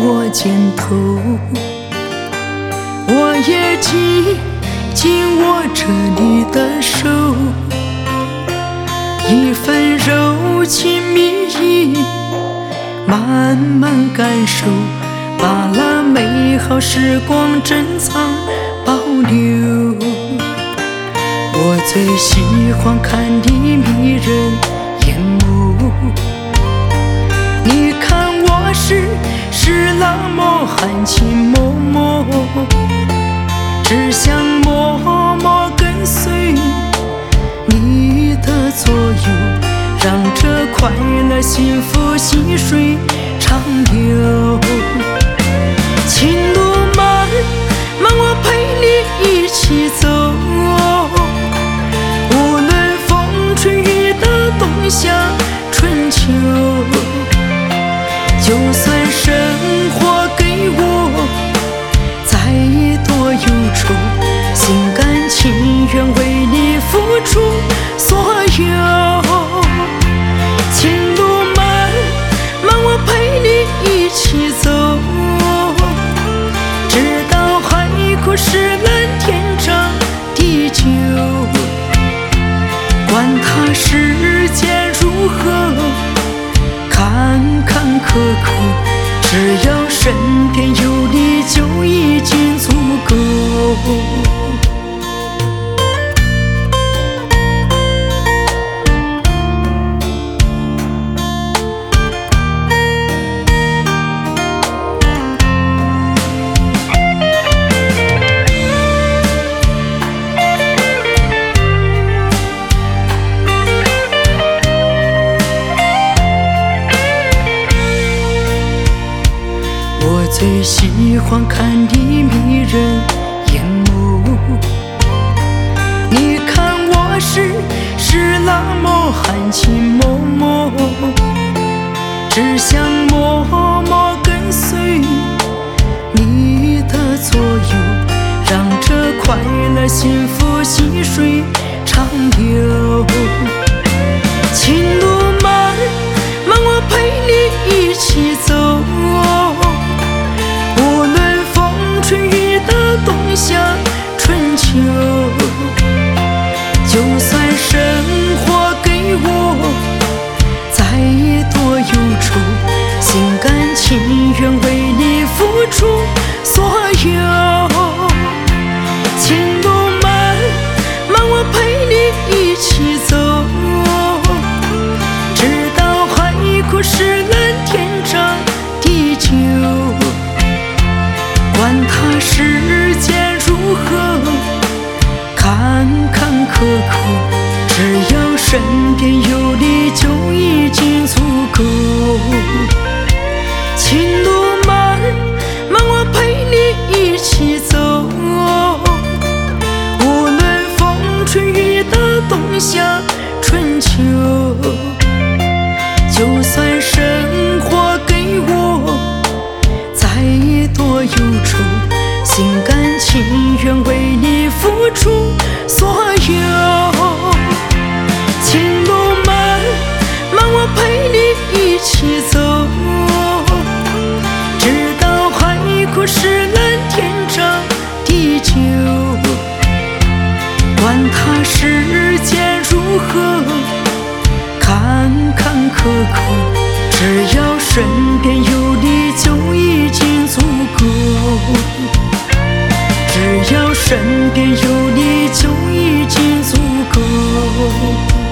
我肩头，我也紧紧握着你的手，一份柔情蜜意慢慢感受，把那美好时光珍藏保留。我最喜欢看你迷人眼眸，你看我是那么含情脉脉，只想默默跟随你的左右，让这快乐幸福细水长流。情路漫漫，我陪你一起走，无论风吹雨打冬夏春秋，就算生活给我再多忧愁，心甘情愿为你付出所有。情路漫漫，我陪你一起走，直到海枯石烂天长地久。管他世界如何坎坎坷坷，只要身边有你就已经足够。最喜欢看你迷人眼眸，你看我是那么含情脉脉，只想默默跟随你的左右，让这快乐幸福细水长流。情路漫漫，我陪你一起走，冬夏春秋，就算生活给我再多忧愁，心甘情愿为你付出所有。情路漫漫，我陪你一起走，直到海枯石烂天长地久。管他世界如何坎坎坷坷，只要身边有你就已经足够。情路漫漫，我陪你一起走，无论风吹雨打冬夏春秋，就算生活给我再多忧愁，心甘情愿为你付出所有。情路漫漫，我陪你一起走，直到海枯石烂天长地久。管他世界如何坎坎坷坷，只要身边有你就已经足够。只要身边有你就已经足够。